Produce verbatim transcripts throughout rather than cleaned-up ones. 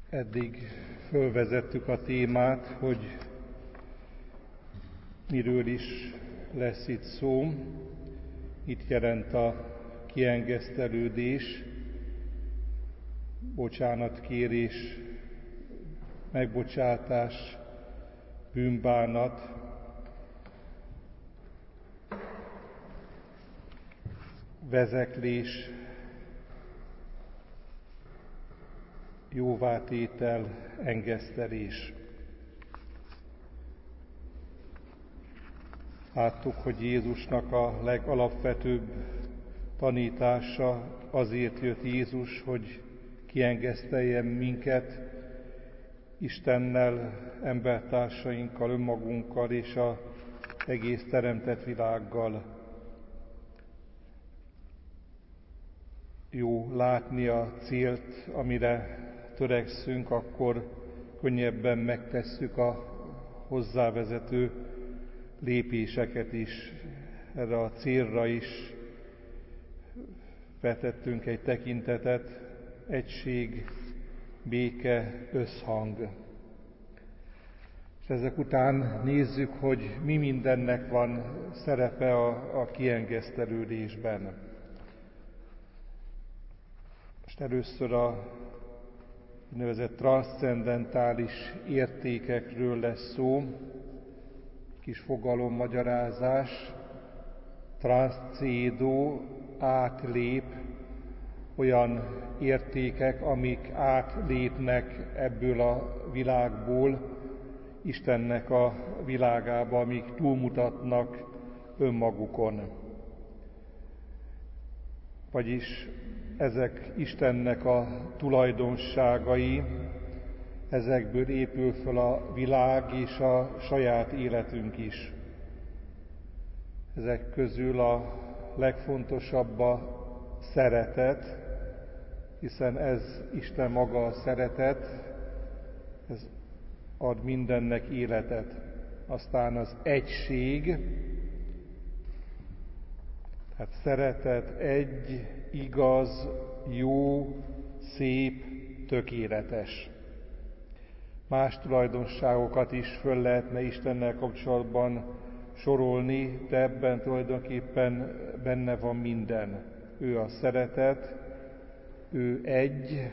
Eddig fölvezettük a témát, hogy miről is lesz itt szó. Itt jelent a kiengesztelődés, bocsánatkérés, megbocsátás, bűnbánat, vezeklés, jóvátétel, engesztelés. Láttuk, hogy Jézusnak a legalapvetőbb tanítása, azért jött Jézus, hogy kiengeszteljen minket Istennel, embertársainkkal, önmagunkkal és az egész teremtett világgal. Jó látni a célt, amire törekszünk, akkor könnyebben megtesszük a hozzávezető lépéseket is. Erre a célra is vetettünk egy tekintetet: egység, béke, összhang. És ezek után nézzük, hogy mi mindennek van szerepe a, a kiengesztelődésben. Most először a úgynevezett transzcendentális értékekről lesz szó, kis fogalommagyarázás. Transcédó, átlép, olyan értékek, amik átlépnek ebből a világból Istennek a világába, amik túlmutatnak önmagukon. Vagyis ezek Istennek a tulajdonságai, ezekből épül föl a világ és a saját életünk is. Ezek közül a legfontosabb a szeretet, hiszen ez Isten maga a szeretet, ez ad mindennek életet. Aztán az egység, tehát szeretet, egy, igaz, jó, szép, tökéletes. Más tulajdonságokat is föl lehetne Istennel kapcsolatban sorolni, de ebben tulajdonképpen benne van minden. Ő a szeretet, ő egy,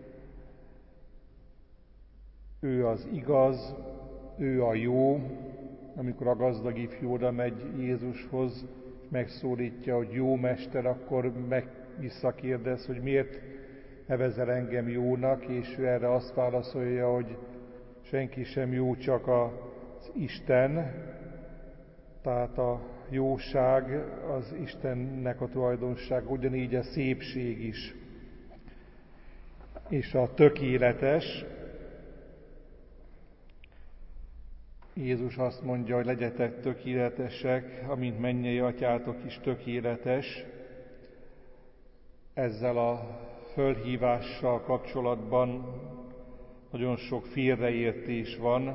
ő az igaz, ő a jó. Amikor a gazdag ifjú oda megy Jézushoz, megszólítja, hogy jó mester, akkor meg visszakérdez, hogy miért nevezel engem jónak, és ő erre azt válaszolja, hogy senki sem jó, csak az Isten. Tehát a jóság az Istennek a tulajdonság, ugyanígy a szépség is. És a tökéletes, Jézus azt mondja, hogy legyetek tökéletesek, amint mennyei atyátok is tökéletes. Ezzel a fölhívással kapcsolatban nagyon sok félreértés van.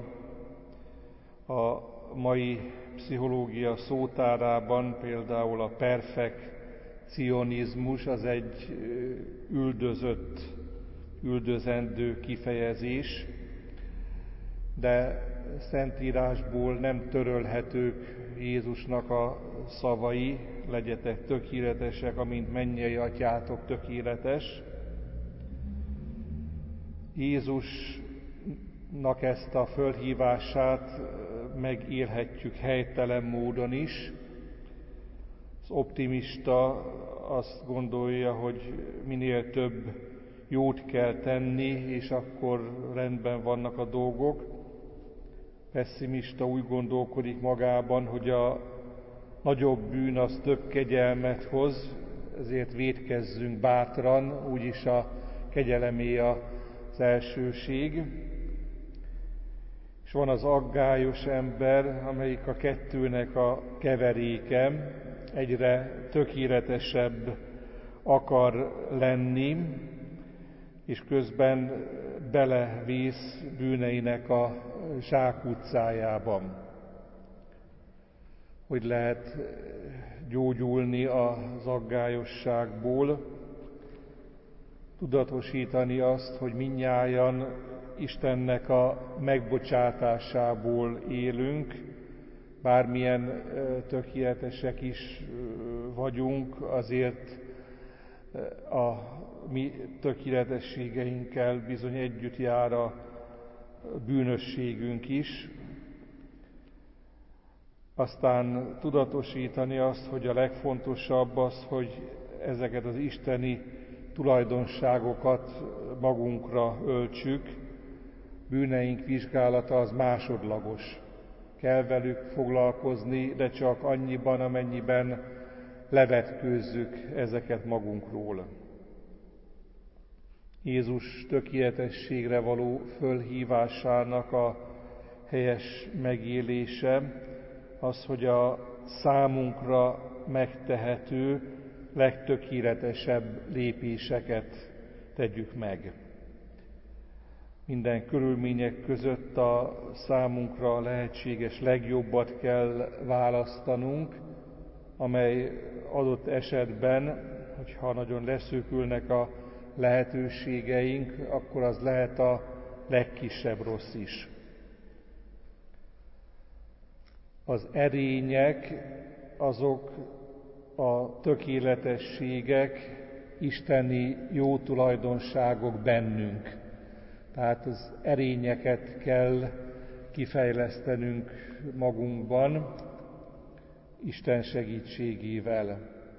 A mai pszichológia szótárában például a perfekcionizmus az egy üldözött, üldözendő kifejezés, de Szentírásból nem törölhetők Jézusnak a szavai: legyetek tökéletesek, amint mennyei atyátok tökéletes. Jézusnak ezt a fölhívását megélhetjük helytelen módon is. Az optimista azt gondolja, hogy minél több jót kell tenni, és akkor rendben vannak a dolgok. Pessimista úgy gondolkodik magában, hogy a nagyobb bűn az több kegyelmet hoz, ezért vétkezzünk bátran, úgyis a kegyelemé az elsőség. És van az aggályos ember, amelyik a kettőnek a keveréke, egyre tökéletesebb akar lenni, és közben belevész bűneinek a zsákutcájában. Hogy lehet gyógyulni az aggályosságból? tudatosítani azt, hogy mindnyájan Istennek a megbocsátásából élünk, bármilyen tökéletesek is vagyunk, azért a mi tökéletességeinkkel bizony együtt jár a bűnösségünk is. Aztán tudatosítani azt, hogy a legfontosabb az, hogy ezeket az isteni tulajdonságokat magunkra öltsük. Bűneink vizsgálata az másodlagos. Kell velük foglalkozni, de csak annyiban, amennyiben levetkőzzük ezeket magunkról. Jézus tökéletességre való fölhívásának a helyes megélése az, hogy a számunkra megtehető, legtökéletesebb lépéseket tegyük meg. Minden körülmények között a számunkra lehetséges legjobbat kell választanunk, amely adott esetben, hogyha nagyon leszűkülnek a lehetőségeink, akkor az lehet a legkisebb rossz is. Az erények, azok a tökéletességek, isteni jó tulajdonságok bennünk. Tehát az erényeket kell kifejlesztenünk magunkban, Isten segítségével.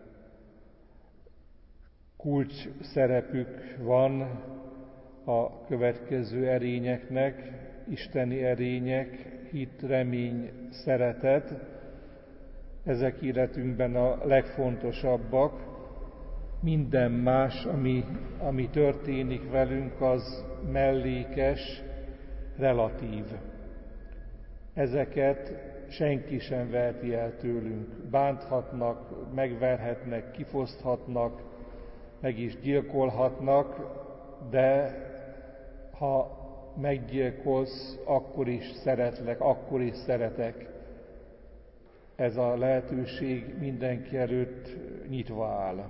Kulcs szerepük van a következő erényeknek, isteni erények, hit, remény, szeretet. Ezek életünkben a legfontosabbak. Minden más, ami, ami történik velünk, az mellékes, relatív. Ezeket senki sem veheti el tőlünk. Bánthatnak, megverhetnek, kifoszthatnak, meg is gyilkolhatnak, de ha meggyilkolsz, akkor is szeretlek, akkor is szeretek. Ez a lehetőség mindenki előtt nyitva áll.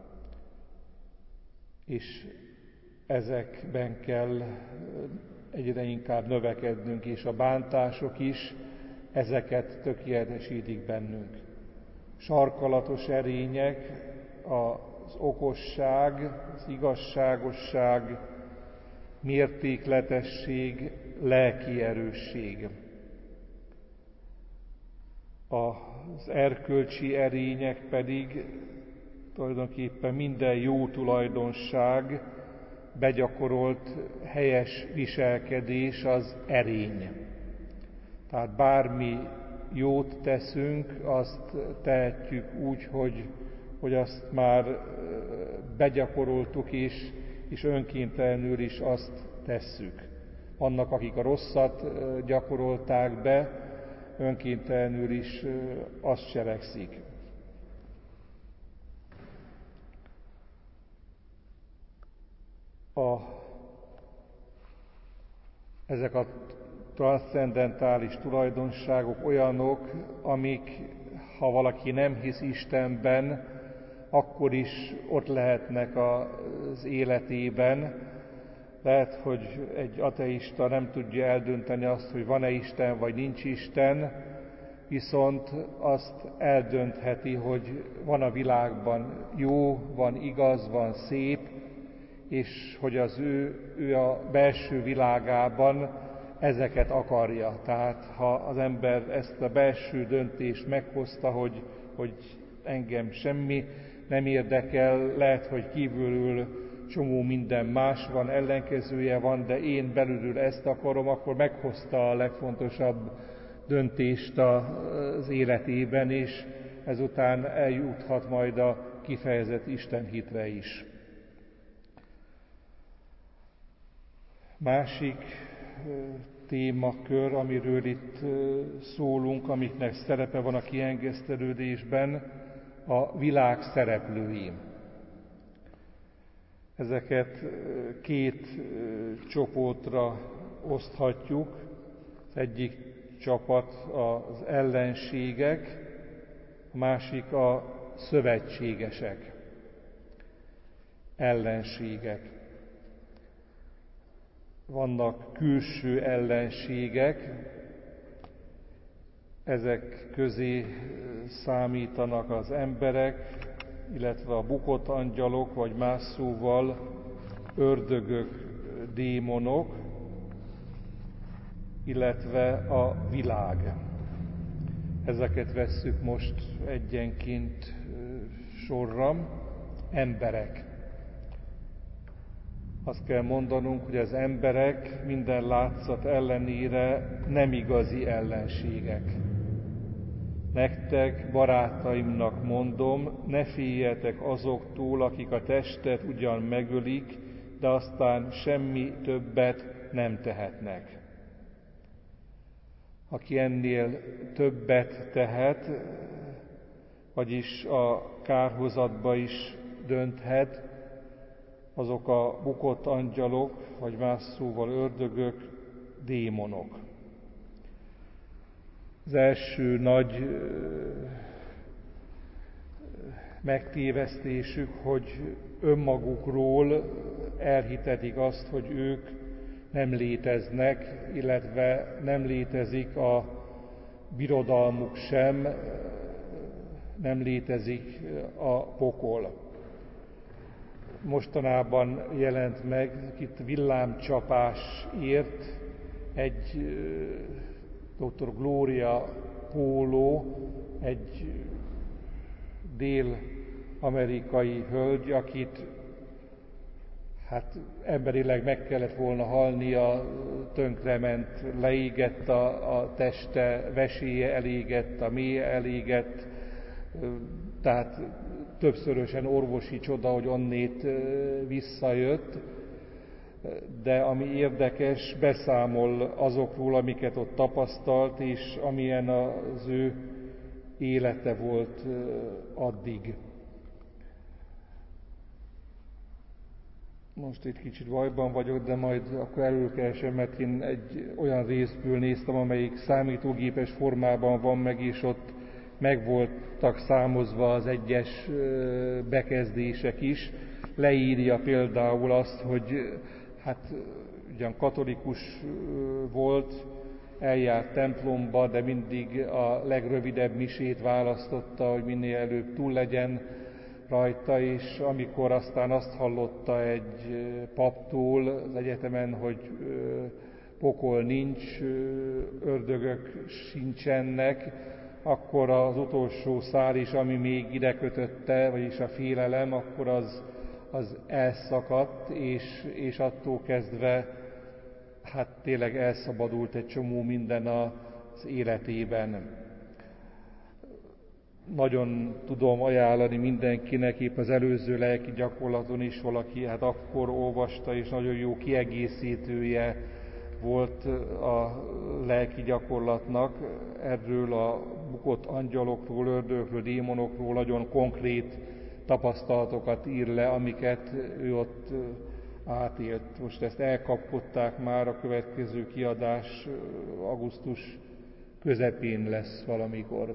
És ezekben kell egyre inkább növekednünk, és a bántások is ezeket tökéletesítik bennünk. Sarkalatos erények, az okosság, az igazságosság, mértékletesség, lelki erősség. Az erkölcsi erények pedig tulajdonképpen minden jó tulajdonság, begyakorolt helyes viselkedés az erény. Tehát bármi jót teszünk, azt tehetjük úgy, hogy, hogy azt már begyakoroltuk is, és önkéntelenül is azt tesszük. Vannak, akik a rosszat gyakorolták be, önkéntelenül is azt cselekszik. A, ezek a transzcendentális tulajdonságok olyanok, amik, ha valaki nem hisz Istenben, akkor is ott lehetnek az életében. Lehet, hogy egy ateista nem tudja eldönteni azt, hogy van-e Isten, vagy nincs Isten, viszont azt eldöntheti, hogy van a világban jó, van igaz, van szép, és hogy az ő, ő a belső világában ezeket akarja. Tehát ha az ember ezt a belső döntést meghozta, hogy, hogy engem semmi nem érdekel, lehet, hogy kívülről csomó minden más van, ellenkezője van, de én belülről ezt akarom, akkor meghozta a legfontosabb döntést az életében, és ezután eljuthat majd a kifejezett istenhitre is. Másik témakör, amiről itt szólunk, amiknek szerepe van a kiengesztelődésben, a világ szereplői. Ezeket két csoportra oszthatjuk. Az egyik csapat az ellenségek, a másik a szövetségesek. ellenségek. Vannak külső ellenségek, ezek közé számítanak az emberek, illetve a bukott angyalok, vagy más szóval ördögök, démonok, illetve a világ. Ezeket vesszük most egyenként sorra. Emberek. Azt kell mondanunk, hogy az emberek minden látszat ellenére nem igazi ellenségek. Nektek, barátaimnak mondom, ne féljetek azoktól, akik a testet ugyan megölik, de aztán semmi többet nem tehetnek. Aki ennél többet tehet, vagyis a kárhozatba is dönthet, azok a bukott angyalok, vagy más szóval ördögök, démonok. Az első nagy megtévesztésük, hogy önmagukról elhitetik azt, hogy ők nem léteznek, illetve nem létezik a birodalmuk sem, nem létezik a pokol. Mostanában jelent meg itt villámcsapás ért egy doktor Gloria Póló, egy dél-amerikai hölgy, akit hát emberileg meg kellett volna halnia, tönkrement, leégett a, a teste, veséje elégett, a mélye elégett, tehát többszörösen orvosi csoda, hogy onnét visszajött, de ami érdekes, beszámol azokról, amiket ott tapasztalt, és amilyen az ő élete volt addig. Most itt kicsit bajban vagyok, de majd akkor előkeresem, mert én egy olyan részből néztem, amelyik számítógépes formában van meg, és ott meg voltak számozva az egyes bekezdések is. Leírja például azt, hogy hát ugyan katolikus volt, eljárt templomba, de mindig a legrövidebb misét választotta, hogy minél előbb túl legyen rajta, és amikor aztán azt hallotta egy paptól az egyetemen, hogy pokol nincs, ördögök sincsenek, akkor az utolsó szál is, ami még ide kötötte, vagyis a félelem, akkor az, az elszakadt, és, és attól kezdve hát tényleg elszabadult egy csomó minden az életében. Nagyon tudom ajánlani mindenkinek, épp az előző lelki gyakorlaton is valaki hát akkor olvasta, és nagyon jó kiegészítője volt a lelki gyakorlatnak. Erről a bukott angyalokról, ördögökről, démonokról nagyon konkrét tapasztalatokat ír le, amiket ő ott átélt. Most ezt elkapkodták már, a következő kiadás augusztus közepén lesz valamikor.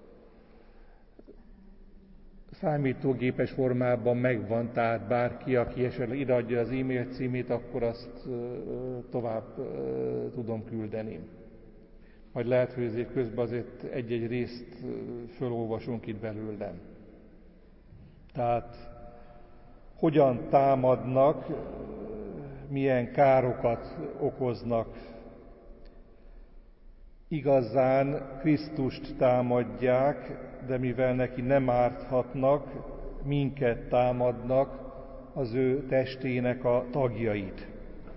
Számítógépes formában megvan, tehát bárki, aki esetleg ideadja az e-mail címét, akkor azt tovább tudom küldeni. Majd lehet, hogy ezért közben azért egy-egy részt fölolvasunk itt belőle. Tehát hogyan támadnak, milyen károkat okoznak. Igazán Krisztust támadják, de mivel neki nem árthatnak, minket támadnak, az ő testének a tagjait.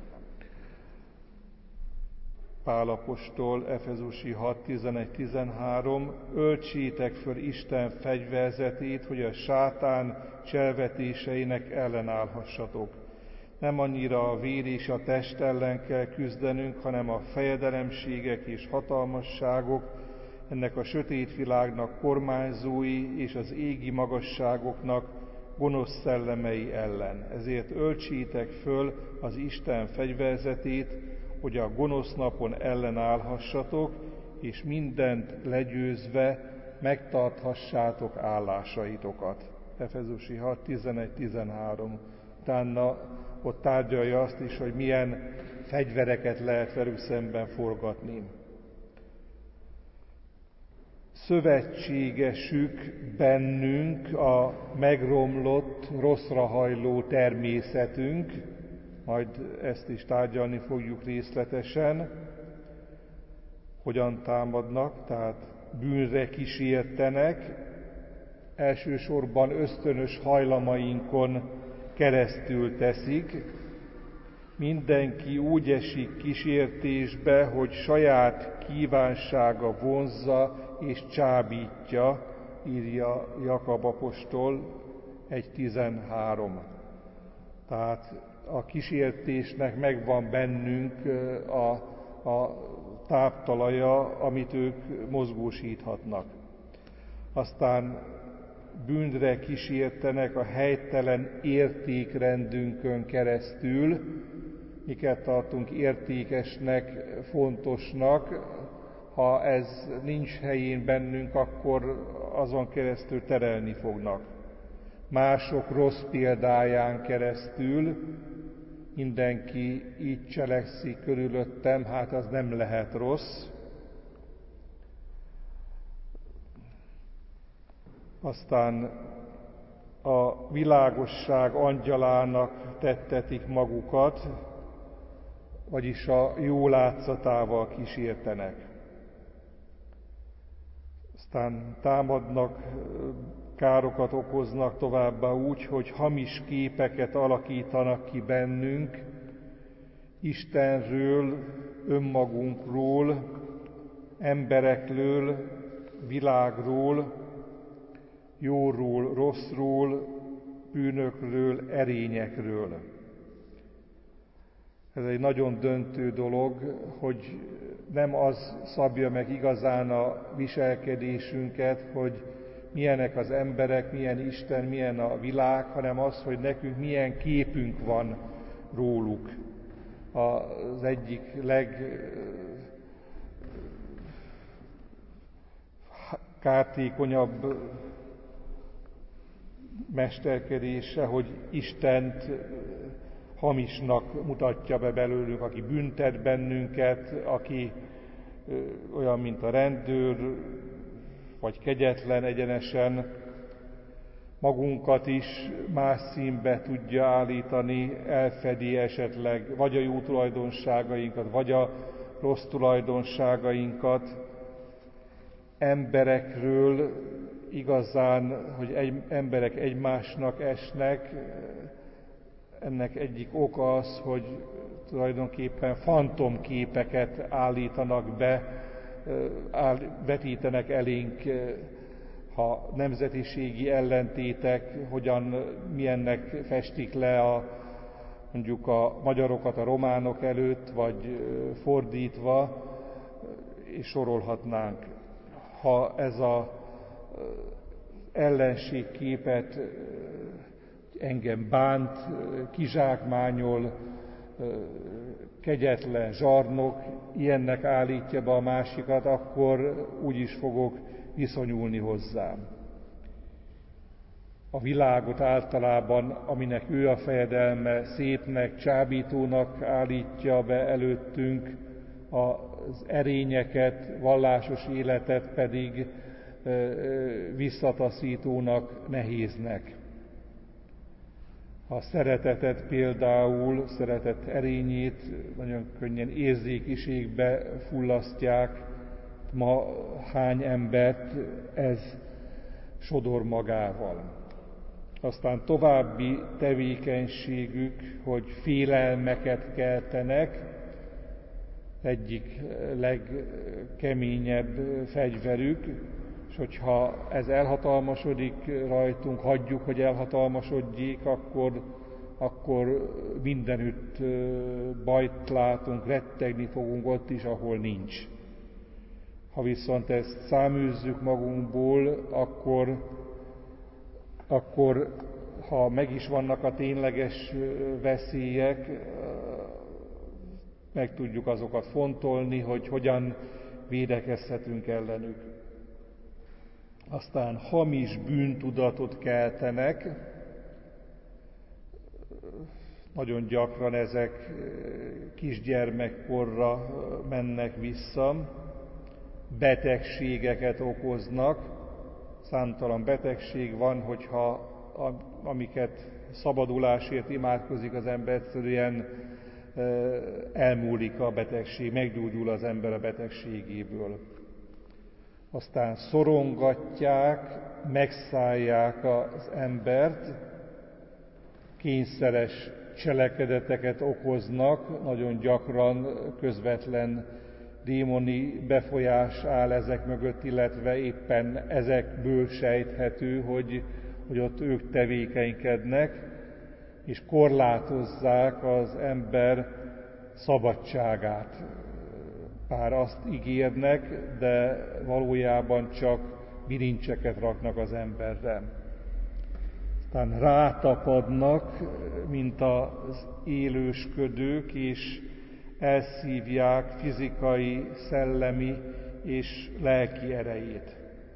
Pál apostol, Efezusi hat tizenegy tizenhárom, öltsétek föl Isten fegyverzetét, hogy a sátán cselvetéseinek ellenállhassatok. Nem annyira a vér és a test ellen kell küzdenünk, hanem a fejedelemségek és hatalmasságok, ennek a sötét világnak kormányzói és az égi magasságoknak gonosz szellemei ellen. Ezért öltsétek föl az Isten fegyverzetét, hogy a gonosz napon ellenállhassatok, és mindent legyőzve megtarthassátok állásaitokat. Efezusi hat tizenegy tizenhárom. Utána ott tárgyalja azt is, hogy milyen fegyvereket lehet velük szemben forgatni. Szövetségesük bennünk a megromlott, rosszrahajló természetünk, majd ezt is tárgyalni fogjuk részletesen, hogyan támadnak, tehát bűnre kísértenek, elsősorban ösztönös hajlamainkon keresztül teszik. Mindenki úgy esik kísértésbe, hogy saját kívánsága vonzza és csábítja, írja Jakab apostol egy tizenhárom. Tehát a kísértésnek megvan bennünk a, a táptalaja, amit ők mozgósíthatnak. Aztán bűnre kísértenek a helytelen értékrendünkön keresztül, miket tartunk értékesnek, fontosnak. Ha ez nincs helyén bennünk, akkor azon keresztül terelni fognak. Mások rossz példáján keresztül, mindenki így cselekszik körülöttem, hát az nem lehet rossz. Aztán a világosság angyalának tettetik magukat, vagyis a jó látszatával kísértenek. Aztán támadnak, károkat okoznak továbbá úgy, hogy hamis képeket alakítanak ki bennünk, Istenről, önmagunkról, emberekről, világról, jóról, rosszról, bűnökről, erényekről. Ez egy nagyon döntő dolog, hogy nem az szabja meg igazán a viselkedésünket, hogy milyenek az emberek, milyen Isten, milyen a világ, hanem az, hogy nekünk milyen képünk van róluk. Az egyik legkártékonyabb mesterkedése, hogy Istent hamisnak mutatja be belőlünk, aki büntet bennünket, aki olyan, mint a rendőr, vagy kegyetlen egyenesen, magunkat is más színbe tudja állítani, elfedi esetleg vagy a jó tulajdonságainkat, vagy a rossz tulajdonságainkat. Emberekről igazán, hogy egy, emberek egymásnak esnek, ennek egyik oka az, hogy tulajdonképpen fantomképeket állítanak be, áll, vetítenek elénk, ha nemzetiségi ellentétek, hogyan, milyennek festik le a, mondjuk a magyarokat a románok előtt, vagy fordítva, és sorolhatnánk. Ha ez a ellenségképet engem bánt, kizsákmányol, kegyetlen zsarnok, ilyennek állítja be a másikat, akkor úgy is fogok viszonyulni hozzám. A világot általában, aminek ő a fejedelme, szépnek, csábítónak állítja be előttünk, az erényeket, vallásos életet pedig visszataszítónak, nehéznek. A szeretetet például, szeretet erényét nagyon könnyen érzékiségbe fullasztják. Ma hány embert ez sodor magával. Aztán további tevékenységük, hogy félelmeket keltenek, egyik legkeményebb fegyverük, és hogyha ez elhatalmasodik rajtunk, hagyjuk, hogy elhatalmasodjék, akkor, akkor mindenütt bajt látunk, rettegni fogunk ott is, ahol nincs. Ha viszont ezt száműzzük magunkból, akkor, akkor ha meg is vannak a tényleges veszélyek, meg tudjuk azokat fontolni, hogy hogyan védekezhetünk ellenük. Aztán hamis bűntudatot keltenek, nagyon gyakran ezek kisgyermekkorra mennek vissza, betegségeket okoznak, számtalan betegség van, hogyha amiket szabadulásért imádkozik az ember, egyszerűen elmúlik a betegség, meggyógyul az ember a betegségéből. Aztán szorongatják, megszállják az embert, kényszeres cselekedeteket okoznak, nagyon gyakran közvetlen démoni befolyás áll ezek mögött, illetve éppen ezekből sejthető, hogy, hogy ott ők tevékenykednek, és korlátozzák az ember szabadságát. Bár azt ígérnek, de valójában csak bilincseket raknak az emberre. Aztán rátapadnak, mint az élősködők, és elszívják fizikai, szellemi és lelki erejét.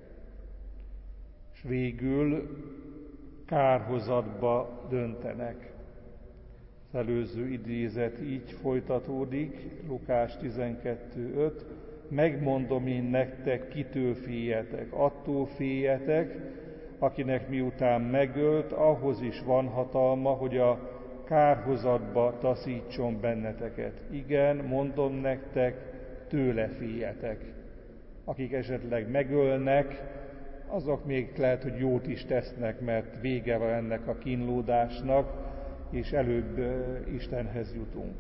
És végül kárhozatba döntenek. Az előző idézet így folytatódik, Lukás tizenkettő öt. Megmondom én nektek, kitől féljetek. Attól féljetek, akinek miután megölt, ahhoz is van hatalma, hogy a kárhozatba taszítson benneteket. Igen, mondom nektek, tőle féljetek. Akik esetleg megölnek, azok még lehet, hogy jót is tesznek, mert vége van ennek a kínlódásnak, és előbb Istenhez jutunk.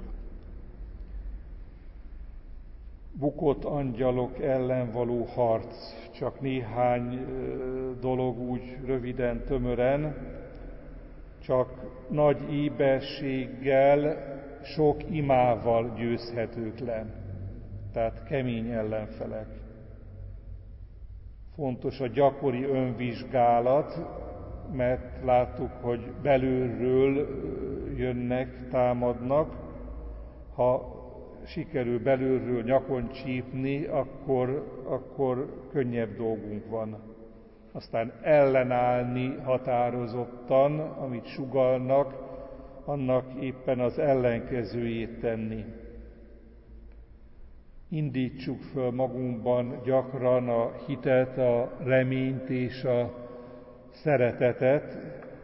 Bukott angyalok ellen való harc, csak néhány dolog úgy röviden, tömören, csak nagy éberséggel, sok imával győzhetők le, tehát kemény ellenfelek. Fontos a gyakori önvizsgálat, mert láttuk, hogy belülről jönnek, támadnak. Ha sikerül belülről nyakon csípni, akkor, akkor könnyebb dolgunk van. Aztán ellenállni határozottan, amit sugallnak, annak éppen az ellenkezőjét tenni. Indítsuk föl magunkban gyakran a hitet, a reményt és a szeretetet,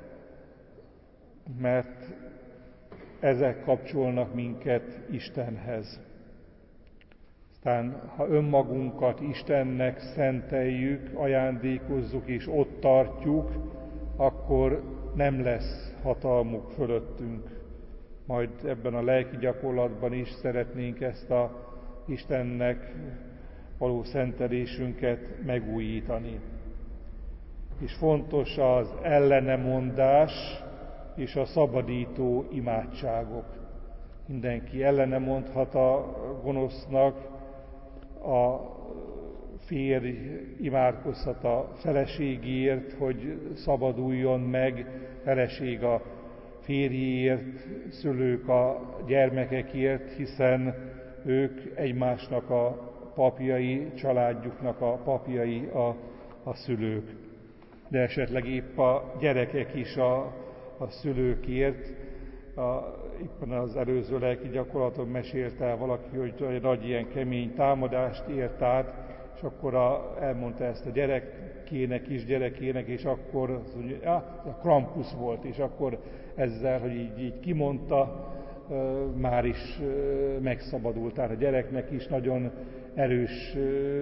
mert ezek kapcsolnak minket Istenhez. Aztán, ha önmagunkat Istennek szenteljük, ajándékozzuk és ott tartjuk, akkor nem lesz hatalmuk fölöttünk. Majd ebben a lelki gyakorlatban is szeretnénk ezt a Istennek való szentelésünket megújítani. És fontos az ellenemondás és a szabadító imádságok. Mindenki ellene mondhat a gonosznak, a férj imádkozhat a feleségéért, hogy szabaduljon meg, feleség a férjéért, szülők a gyermekekért, hiszen ők egymásnak a papjai, családjuknak a papjai a, a szülők. De esetleg épp a gyerekek is a, a szülőkért. A, éppen az előző lelki gyakorlaton mesélt el valaki, hogy egy nagy ilyen kemény támadást ért át, és akkor a, elmondta ezt a gyerekének, kisgyerekének, és akkor az, hogy, á, a Krampus volt, és akkor ezzel, hogy így, így kimondta, már is megszabadult. Tehát a gyereknek is nagyon erős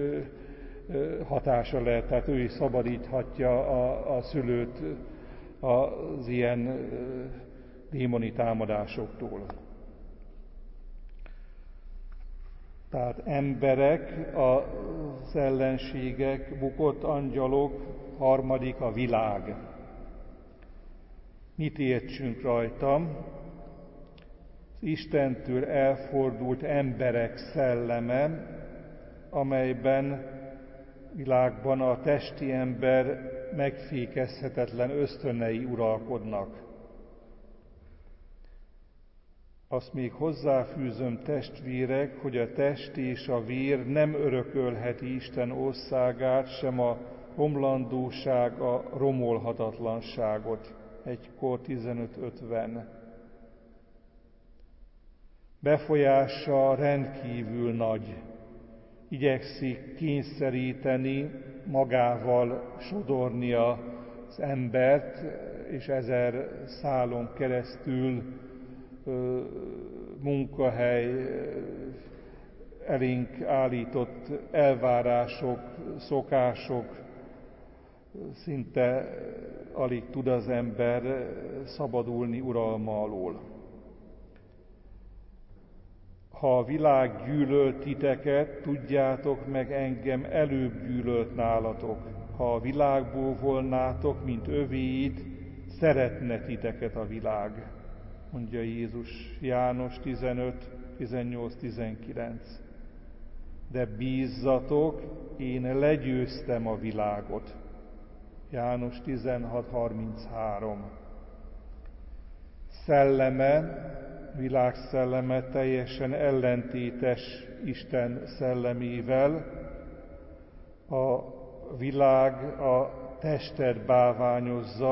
hatása lehet, tehát ő is szabadíthatja a, a szülőt az ilyen démoni támadásoktól. Tehát emberek, az ellenségek, bukott angyalok, harmadik a világ. Mit értsünk rajta? Istentől elfordult emberek szelleme, amelyben világban a testi ember megfékezhetetlen ösztönei uralkodnak. Azt még hozzáfűzöm, testvérek, hogy a test és a vér nem örökölheti Isten országát, sem a romlandóság, a romolhatatlanságot. Egykor tizenöt ötven. Befolyása rendkívül nagy. Igyekszik kényszeríteni, magával sodorni az embert, és ezer szálon keresztül ö, munkahely, elénk állított elvárások, szokások, szinte alig tud az ember szabadulni uralma alól. Ha a világ gyűlölt titeket, tudjátok meg, engem előbb gyűlölt nálatok. Ha a világból volnátok, mint övéit, szeretne titeket a világ, mondja Jézus, János tizenöt, tizennyolc, tizenkilenc. De bízzatok, én legyőztem a világot. János tizenhat, harminchárom. Szelleme, világ szelleme teljesen ellentétes Isten szellemével. A világ a testet bálványozza,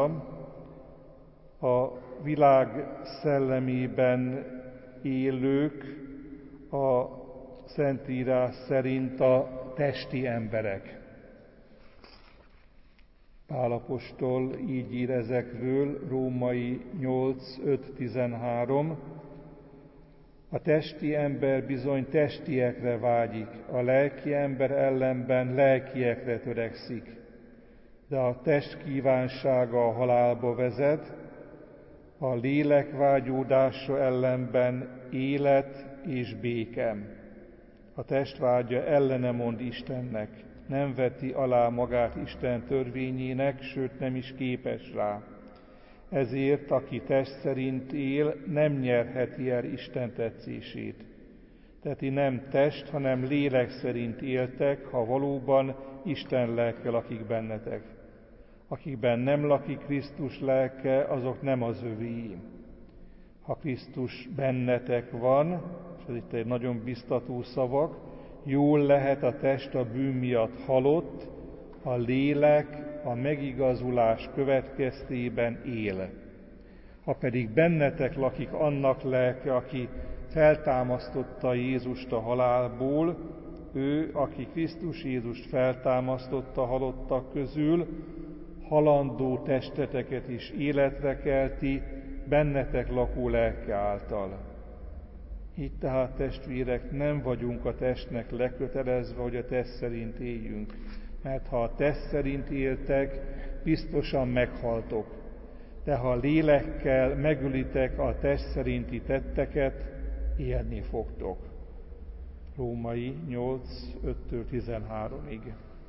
a világ szellemében élők a Szentírás szerint a testi emberek. Pál apostol így ír ezekről, Római nyolc, öt, tizenhárom. A testi ember bizony testiekre vágyik, a lelki ember ellenben lelkiekre törekszik, de a test kívánsága a halálba vezet, a lélek vágyódása ellenben élet és béke. A test vágya ellene mond Istennek, nem veti alá magát Isten törvényének, sőt nem is képes rá. Ezért, aki test szerint él, nem nyerheti el Isten tetszését. Tehát ti nem test, hanem lélek szerint éltek, ha valóban Isten lelke lakik bennetek. Akikben nem lakik Krisztus lelke, azok nem az övéi. Ha Krisztus bennetek van, és ez itt egy nagyon biztató szavak, jól lehet a test a bűn miatt halott, a lélek a megigazulás következtében él. Ha pedig bennetek lakik annak lelke, aki feltámasztotta Jézust a halálból, ő, aki Krisztus Jézust feltámasztotta halottak közül, halandó testeteket is életre kelti, bennetek lakó lelke által. Így tehát, testvérek, nem vagyunk a testnek lekötelezve, hogy a test szerint éljünk. Mert ha a test szerint éltek, biztosan meghaltok. De ha lélekkel megölitek a test szerinti tetteket, élni fogtok. Római nyolc, öttől tizenháromig.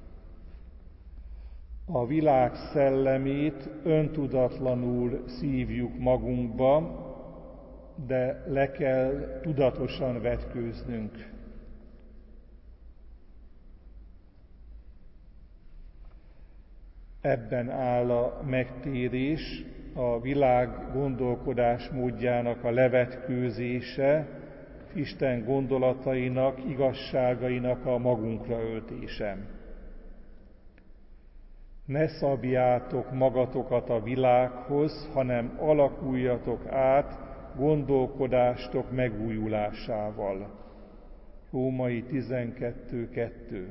A világ szellemét öntudatlanul szívjuk magunkba, de le kell tudatosan vetkőznünk. Ebben áll a megtérés, a világ gondolkodásmódjának a levetkőzése, Isten gondolatainak, igazságainak a magunkra öltése. Ne szabjátok magatokat a világhoz, hanem alakuljatok át gondolkodástok megújulásával. Római tizenkettő, kettő.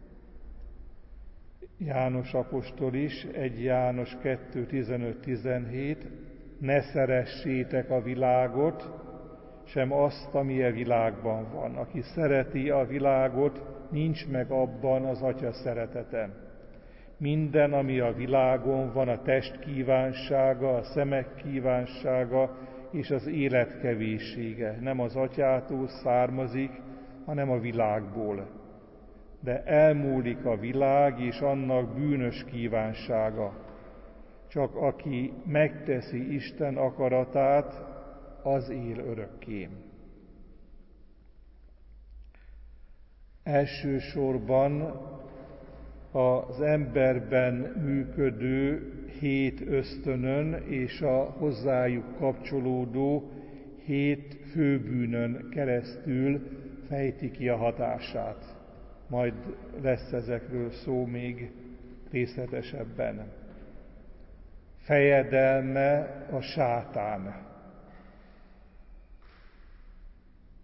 János apostol is, egy János kettő, tizenöt, tizenhét. Ne szeressétek a világot, sem azt, ami a világban van. Aki szereti a világot, nincs meg abban az Atya szeretete. Minden, ami a világon van, a test kívánsága, a szemek kívánsága és az élet kevéssége, nem az Atyától származik, hanem a világból. De elmúlik a világ és annak bűnös kívánsága. Csak aki megteszi Isten akaratát, az él örökké. Elsősorban az emberben működő hét ösztönön és a hozzájuk kapcsolódó hét főbűnön keresztül fejti ki a hatását. Majd lesz ezekről szó még részletesebben. Fejedelme a sátán.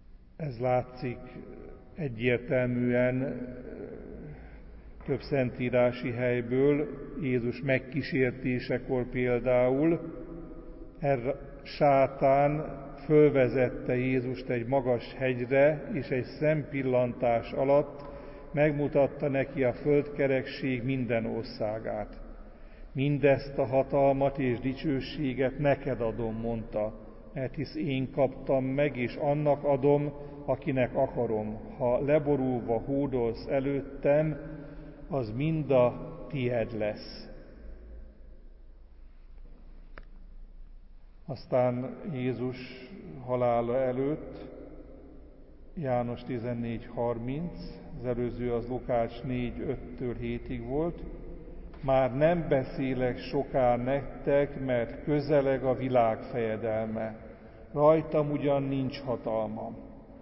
Ez látszik egyértelműen több szentírási helyből, Jézus megkísértésekor például. Erre sátán fölvezette Jézust egy magas hegyre, és egy szempillantás alatt megmutatta neki a földkerekség minden országát. Mindezt a hatalmat és dicsőséget neked adom, mondta, mert hisz én kaptam meg, és annak adom, akinek akarom. Ha leborulva hódolsz előttem, az mind a tied lesz. Aztán Jézus halála előtt, János tizennégy harminc, az előző az Lukács négy öttől hétig volt, már nem beszélek soká nektek, mert közeleg a világ fejedelme. Rajtam ugyan nincs hatalmam.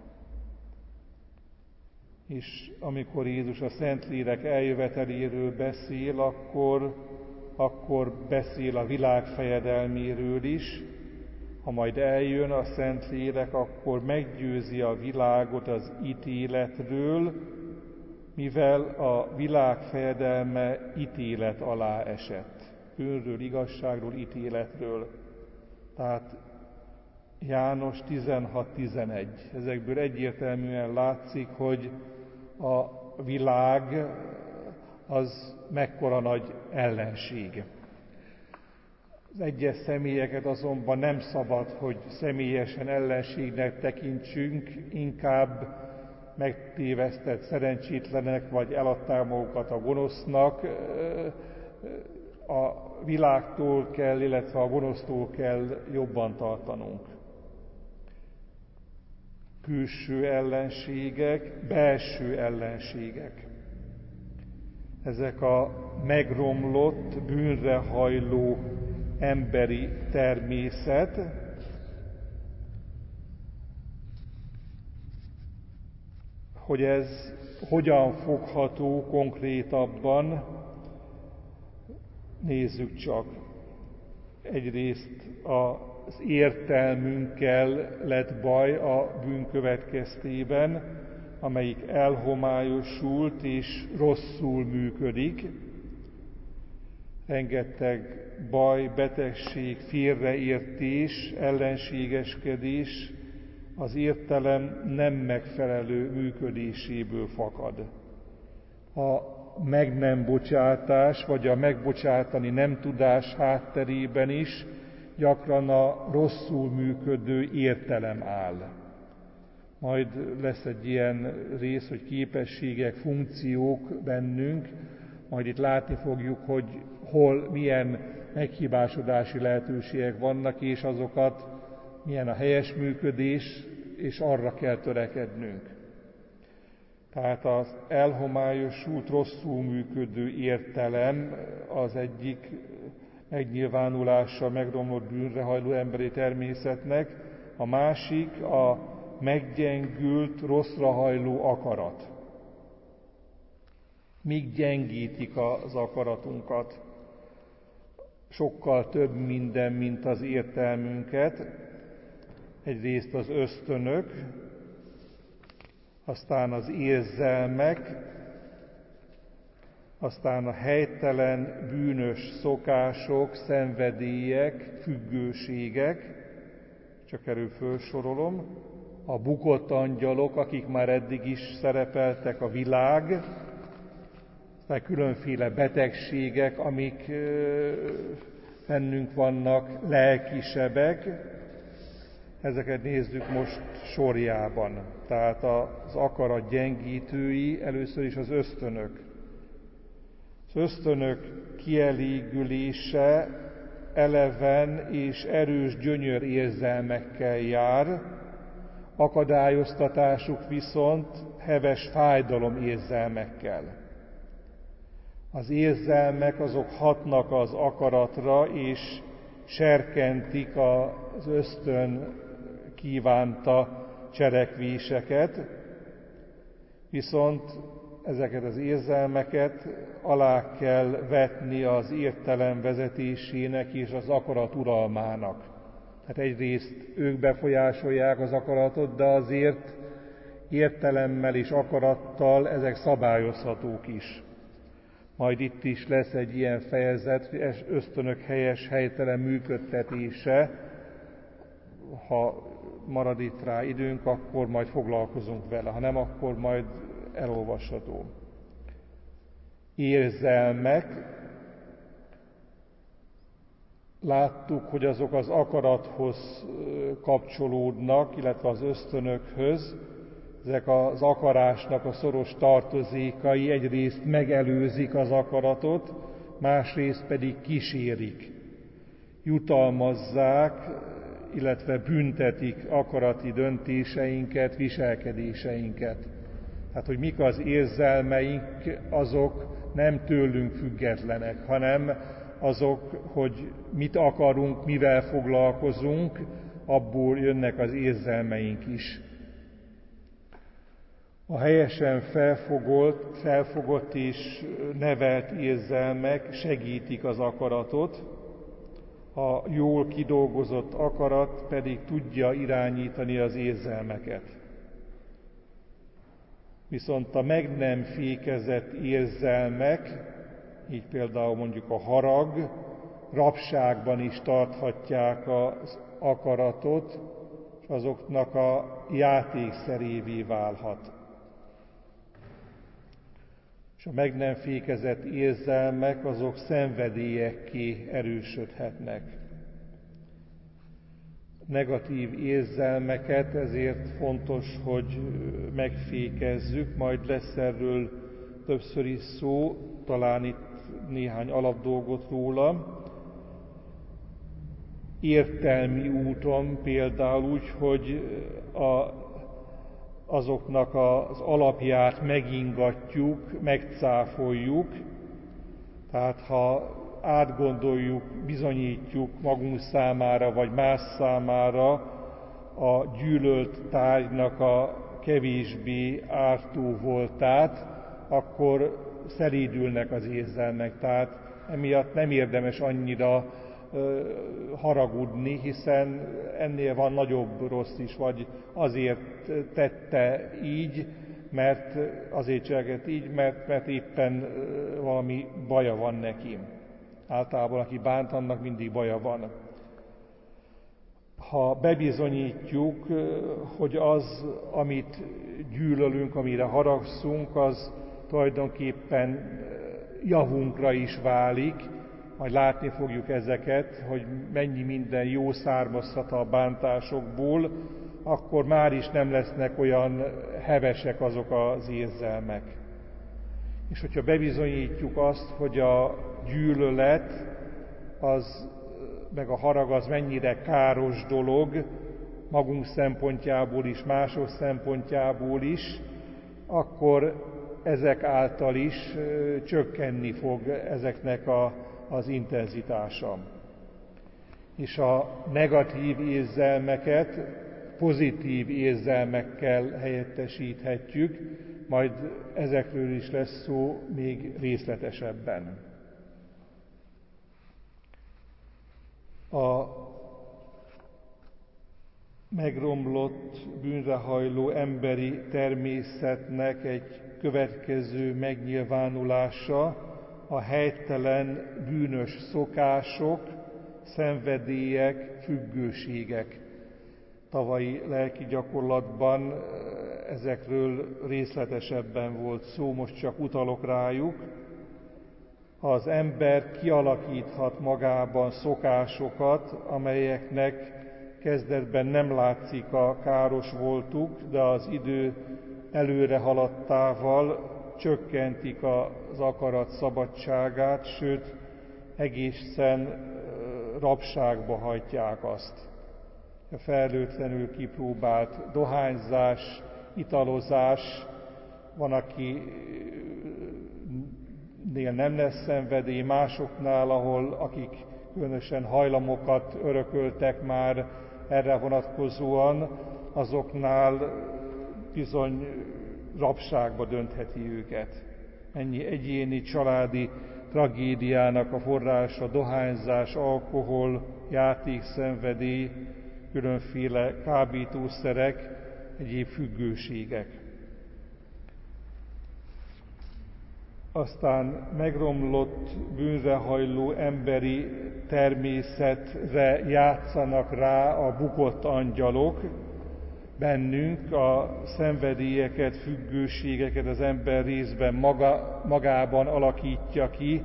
És amikor Jézus a Szentlélek eljöveteléről beszél, akkor, akkor beszél a világ fejedelméről is. Ha majd eljön a Szentlélek, akkor meggyőzi a világot az ítéletről, mivel a világ fejedelme ítélet alá esett. Bűnről, igazságról, ítéletről. Tehát János tizenhat tizenegy. Ezekből egyértelműen látszik, hogy a világ az mekkora nagy ellenség. Az egyes személyeket azonban nem szabad, hogy személyesen ellenségnek tekintsünk, inkább megtévesztett szerencsétlenek, vagy eladták magukat a gonosznak. A világtól kell, illetve a gonosztól kell jobban tartanunk. Külső ellenségek, belső ellenségek. Ezek a megromlott, bűnre hajló emberi természet, hogy ez hogyan fogható konkrétabban, nézzük csak. Egyrészt az értelmünkkel lett baj a bűn következtében, amelyik elhomályosult és rosszul működik. Rengeteg baj, betegség, félreértés, ellenségeskedés az értelem nem megfelelő működéséből fakad. A meg nem bocsátás, vagy a megbocsátani nem tudás hátterében is gyakran a rosszul működő értelem áll. Majd lesz egy ilyen rész, hogy képességek, funkciók bennünk, majd itt látni fogjuk, hogy hol milyen meghibásodási lehetőségek vannak, és azokat milyen a helyes működés, és arra kell törekednünk. Tehát az elhomályosult, rosszul működő értelem az egyik megnyilvánulása megromlott bűnrehajló emberi természetnek, a másik a meggyengült, rosszrahajló akarat. Míg gyengítik az akaratunkat, sokkal több minden, mint az értelmünket. Egyrészt az ösztönök, aztán az érzelmek, aztán a helytelen, bűnös szokások, szenvedélyek, függőségek, csak erről felsorolom, a bukott angyalok, akik már eddig is szerepeltek, a világ, aztán különféle betegségek, amik bennünk vannak, lelkisebek. Ezeket nézzük most sorjában. Tehát az akarat gyengítői, először is az ösztönök. Az ösztönök kielégülése eleven és erős gyönyör érzelmekkel jár, akadályoztatásuk viszont heves fájdalom érzelmekkel. Az érzelmek azok hatnak az akaratra, és serkentik az ösztön kívánta cselekvéseket, viszont ezeket az érzelmeket alá kell vetni az értelem vezetésének és az akarat uralmának. Tehát egyrészt ők befolyásolják az akaratot, de azért értelemmel és akarattal ezek szabályozhatók is. Majd itt is lesz egy ilyen fejezet, hogy ösztönök helyes, helytelen működtetése. Ha marad itt rá időnk, akkor majd foglalkozunk vele, ha nem, akkor majd elolvasható. Érzelmek. Láttuk, hogy azok az akarathoz kapcsolódnak, illetve az ösztönökhöz. Ezek az akarásnak a szoros tartozékai egyrészt megelőzik az akaratot, másrészt pedig kísérik, jutalmazzák, illetve büntetik akarati döntéseinket, viselkedéseinket. Tehát, hogy mik az érzelmeink, azok nem tőlünk függetlenek, hanem azok, hogy mit akarunk, mivel foglalkozunk, abból jönnek az érzelmeink is. A helyesen felfogott, felfogott és nevelt érzelmek segítik az akaratot, a jól kidolgozott akarat pedig tudja irányítani az érzelmeket. Viszont a meg nem fékezett érzelmek, így például mondjuk a harag, rabságban is tarthatják az akaratot, és azoknak a játékszerévé válhat. És a meg nem fékezett érzelmek, azok szenvedélyekké erősödhetnek. Negatív érzelmeket ezért fontos, hogy megfékezzük, majd lesz erről többször is szó, talán itt néhány alapdolgot róla. Értelmi úton például úgy, hogy a azoknak az alapját megingatjuk, megcáfoljuk. Tehát ha átgondoljuk, bizonyítjuk magunk számára vagy más számára a gyűlölt tárgynak a kevésbé ártó voltát, akkor szelídülnek az érzelmek. Tehát emiatt nem érdemes annyira haragudni, hiszen ennél van nagyobb rossz is, vagy azért tette így, mert azért cselekedett így, mert, mert éppen valami baja van neki. Általában, aki bánt, annak mindig baja van. Ha bebizonyítjuk, hogy az, amit gyűlölünk, amire haragszunk, az tulajdonképpen javunkra is válik, majd látni fogjuk ezeket, hogy mennyi minden jó származhat a bántásokból, akkor már is nem lesznek olyan hevesek azok az érzelmek. És hogyha bebizonyítjuk azt, hogy a gyűlölet, az, meg a harag az mennyire káros dolog, magunk szempontjából is, mások szempontjából is, akkor ezek által is csökkenni fog ezeknek a az intenzitása. És a negatív érzelmeket pozitív érzelmekkel helyettesíthetjük, majd ezekről is lesz szó még részletesebben. A megromlott, bűnrehajló emberi természetnek egy következő megnyilvánulása a helytelen, bűnös szokások, szenvedélyek, függőségek. Tavalyi lelki gyakorlatban ezekről részletesebben volt szó, most csak utalok rájuk. Az ember kialakíthat magában szokásokat, amelyeknek kezdetben nem látszik a káros voltuk, de az idő előre haladtával csökkentik az akarat szabadságát, sőt, egészen rabságba hajtják azt. A felelőtlenül kipróbált dohányzás, italozás, van, akinél nem lesz szenvedély, másoknál, ahol akik különösen hajlamokat örököltek már erre vonatkozóan, azoknál bizony rabságba döntheti őket. Ennyi egyéni, családi tragédiának a forrása dohányzás, alkohol, játékszenvedély, különféle kábítószerek, egyéb függőségek. Aztán megromlott, bűnrehajló emberi természetre játszanak rá a bukott angyalok, bennünk a szenvedélyeket, függőségeket az ember részben maga, magában alakítja ki,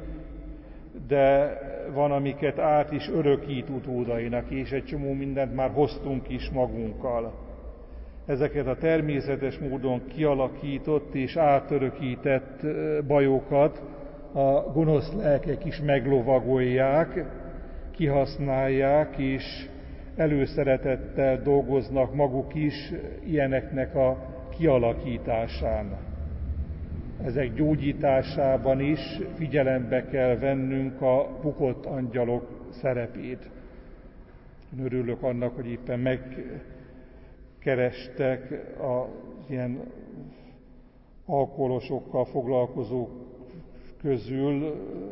de van, amiket át is örökít utódainak, és egy csomó mindent már hoztunk is magunkkal. Ezeket a természetes módon kialakított és átörökített bajokat a gonosz lelkek is meglovagolják, kihasználják, és előszeretettel dolgoznak maguk is ilyeneknek a kialakításán. Ezek gyógyításában is figyelembe kell vennünk a bukott angyalok szerepét. Én örülök annak, hogy éppen megkerestek az ilyen alkoholosokkal foglalkozók közül,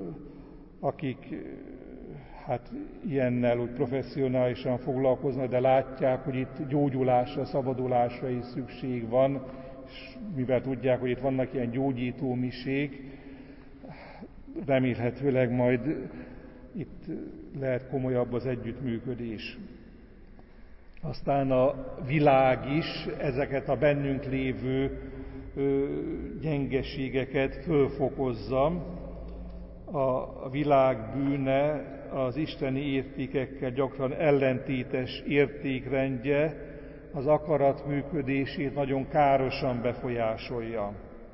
akik hát ilyennel úgy professzionálisan foglalkoznak, de látják, hogy itt gyógyulásra, szabadulásra is szükség van, és mivel tudják, hogy itt vannak ilyen gyógyító misék, remélhetőleg majd itt lehet komolyabb az együttműködés. Aztán a világ is ezeket a bennünk lévő ö, gyengeségeket fölfokozza. A világ bűne az isteni értékekkel gyakran ellentétes értékrendje az akarat működését nagyon károsan befolyásolja.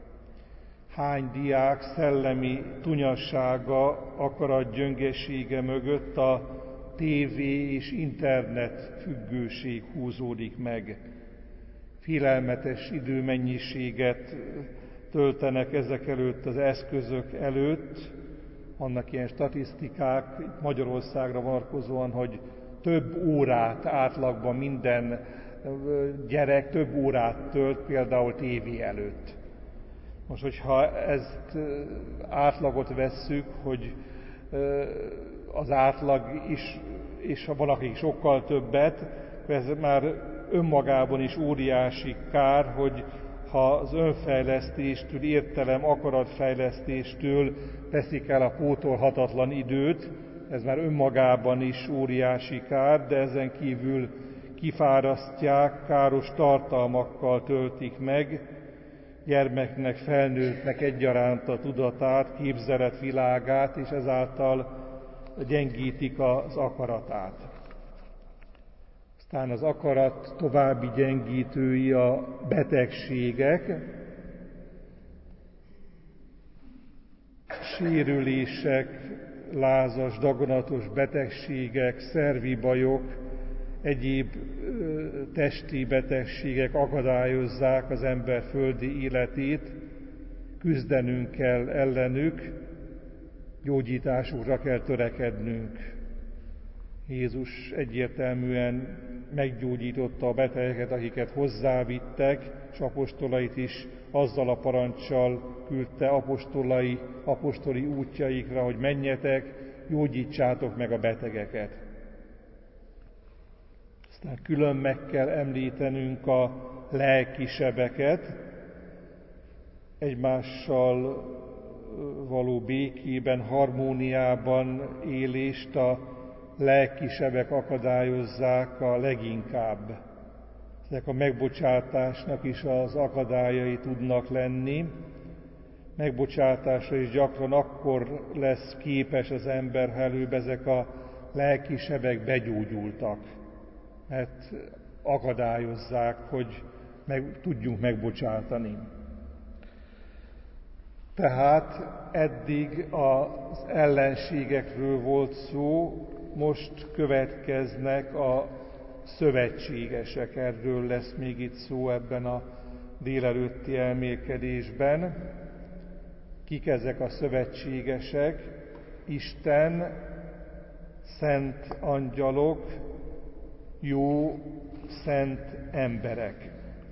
Hány diák szellemi tunyassága, akarat gyöngesége mögött a tévé és internet függőség húzódik meg. Félelmetes időmennyiséget töltenek ezek előtt az eszközök előtt. Vannak ilyen statisztikák Magyarországra vonatkozóan, hogy több órát átlagban minden gyerek több órát tölt például tévé előtt. Most, hogyha ezt átlagot vesszük, hogy az átlag is, és ha valaki sokkal többet, ez már önmagában is óriási kár, hogy ha az önfejlesztéstől, értelem, akaratfejlesztéstől veszik el a pótolhatatlan időt, ez már önmagában is óriási kár, de ezen kívül kifárasztják, káros tartalmakkal töltik meg, gyermeknek, felnőttnek egyaránt a tudatát, képzeletvilágát, és ezáltal gyengítik az akaratát. Aztán az akarat további gyengítői a betegségek, sérülések, lázas, daganatos betegségek, szervi bajok, egyéb ö, testi betegségek akadályozzák az ember földi életét, küzdenünk kell ellenük, gyógyításukra kell törekednünk. Jézus egyértelműen meggyógyította a betegeket, akiket hozzávittek, és apostolait is azzal a paranccsal küldte apostolai, apostoli útjaikra, hogy menjetek, gyógyítsátok meg a betegeket. Aztán külön meg kell említenünk a lelkisebeket, egymással való békében, harmóniában élést a lelkisebek akadályozzák a leginkább. Ezek a megbocsátásnak is az akadályai tudnak lenni. Megbocsátásra is gyakran akkor lesz képes az ember, ha előbb ezek a lelkisebek begyógyultak, mert akadályozzák, hogy meg, tudjunk megbocsátani. Tehát eddig az ellenségekről volt szó, most következnek a szövetségesek. Erről lesz még itt szó ebben a délelőtti elmélkedésben. Kik ezek a szövetségesek? Isten, szent angyalok, jó, szent emberek.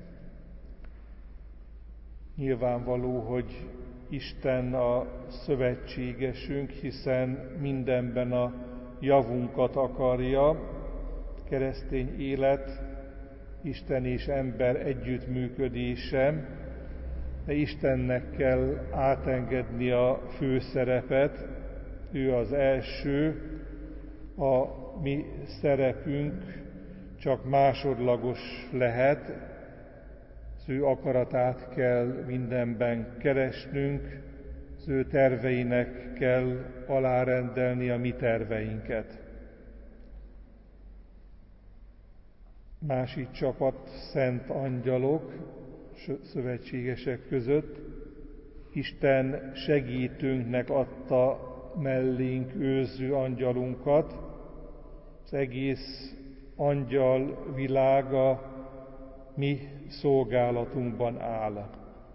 Nyilvánvaló, hogy Isten a szövetségesünk, hiszen mindenben a javunkat akarja. Keresztény élet Isten és ember együttműködése, de Istennek kell átengedni a főszerepet, ő az első, a mi szerepünk csak másodlagos lehet, az ő akaratát kell mindenben keresnünk, az ő terveinek kell alárendelni a mi terveinket. Másik csapat, szent angyalok, szövetségesek között, Isten segítőnknek adta mellénk őrző angyalunkat, az egész angyal világa mi szolgálatunkban áll.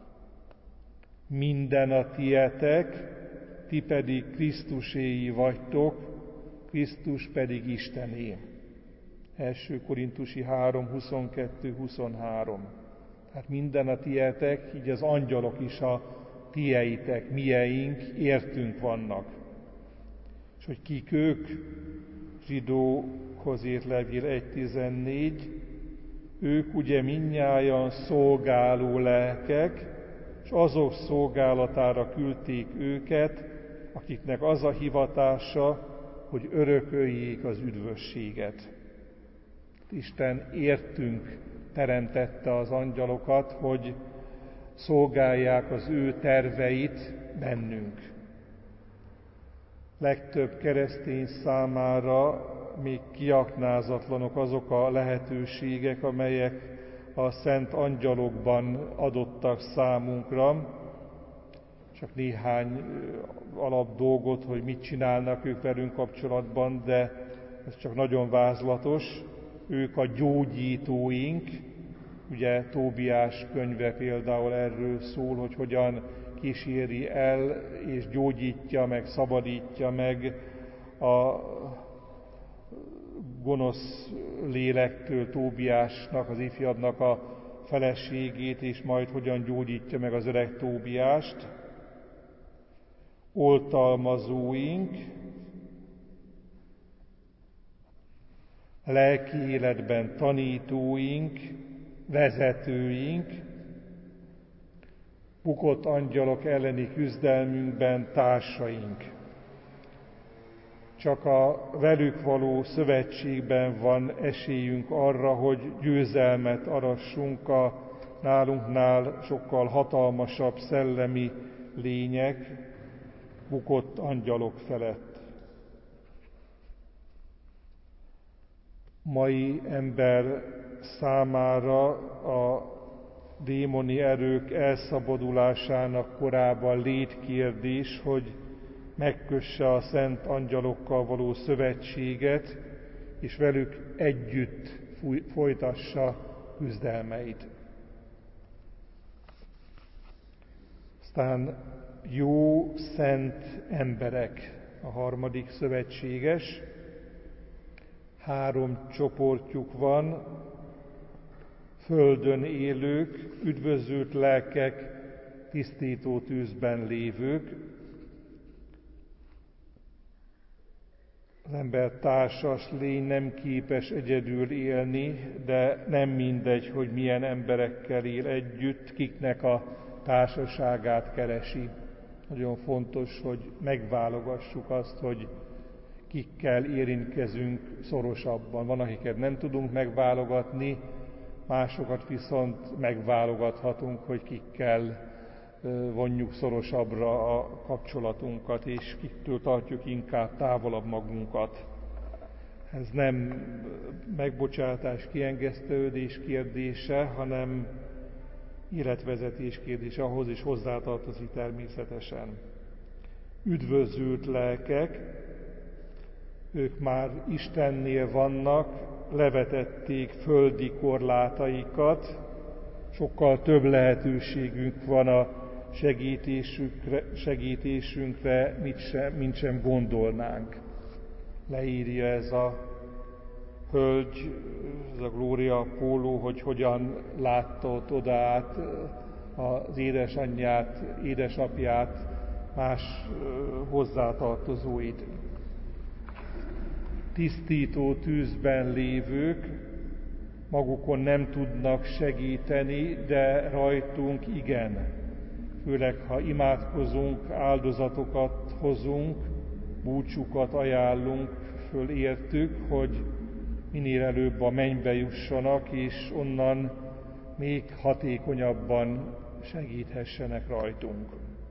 Minden a tietek, ti pedig Krisztuséi vagytok, Krisztus pedig Istené. első Korintusi három huszonkettő huszonhárom. Tehát minden a tietek, így az angyalok is a tieitek, mieink, értünk vannak. És hogy kik ők? Zsidókhoz írt levél egy tizennégy. Ők ugye mindnyájan szolgáló lelkek, és azok szolgálatára küldték őket, akiknek az a hivatása, hogy örököljék az üdvösséget. Isten értünk teremtette az angyalokat, hogy szolgálják az ő terveit bennünk. Legtöbb keresztény számára még kiaknázatlanok azok a lehetőségek, amelyek a szent angyalokban adottak számunkra. Csak néhány alap dolgot, hogy mit csinálnak ők velünk kapcsolatban, de ez csak nagyon vázlatos. Ők a gyógyítóink, ugye Tóbiás könyve például erről szól, hogy hogyan kíséri el és gyógyítja meg, szabadítja meg a gonosz lélektől Tóbiásnak, az ifjabbnak a feleségét, és majd hogyan gyógyítja meg az öreg Tóbiást. Oltalmazóink, lelki életben tanítóink, vezetőink, bukott angyalok elleni küzdelmünkben társaink. Csak a velük való szövetségben van esélyünk arra, hogy győzelmet arassunk a nálunknál sokkal hatalmasabb szellemi lények, bukott angyalok felett. Mai ember számára a démoni erők elszabadulásának korában létkérdés, hogy megkösse a szent angyalokkal való szövetséget, és velük együtt folytassa küzdelmeit. Aztán jó, szent emberek, a harmadik szövetséges. Három csoportjuk van, földön élők, üdvözült lelkek, tisztító tűzben lévők. Az ember társas lény, nem képes egyedül élni, de nem mindegy, hogy milyen emberekkel él együtt, kiknek a társaságát keresi. Nagyon fontos, hogy megválogassuk azt, hogy kikkel érintkezünk szorosabban. Van, akiket nem tudunk megválogatni, másokat viszont megválogathatunk, hogy kikkel vonjuk szorosabbra a kapcsolatunkat, és kiktől tartjuk inkább távolabb magunkat. Ez nem megbocsátás, kiengesztődés kérdése, hanem életvezetés kérdése, ahhoz is hozzátartozik természetesen. Üdvözült lelkek, ők már Istennél vannak, levetették földi korlátaikat, sokkal több lehetőségünk van a segítésünkre, segítésünkre mint, sem, mint sem gondolnánk. Leírja ez a hölgy, ez a Gloria Póló, hogy hogyan látta ott oda át az édesanyját, édesapját, más hozzátartozóit. Tisztító tűzben lévők, magukon nem tudnak segíteni, de rajtunk igen. Főleg, ha imádkozunk, áldozatokat hozunk, búcsúkat ajánlunk föl értük, hogy minél előbb a mennybe jussanak, és onnan még hatékonyabban segíthessenek rajtunk.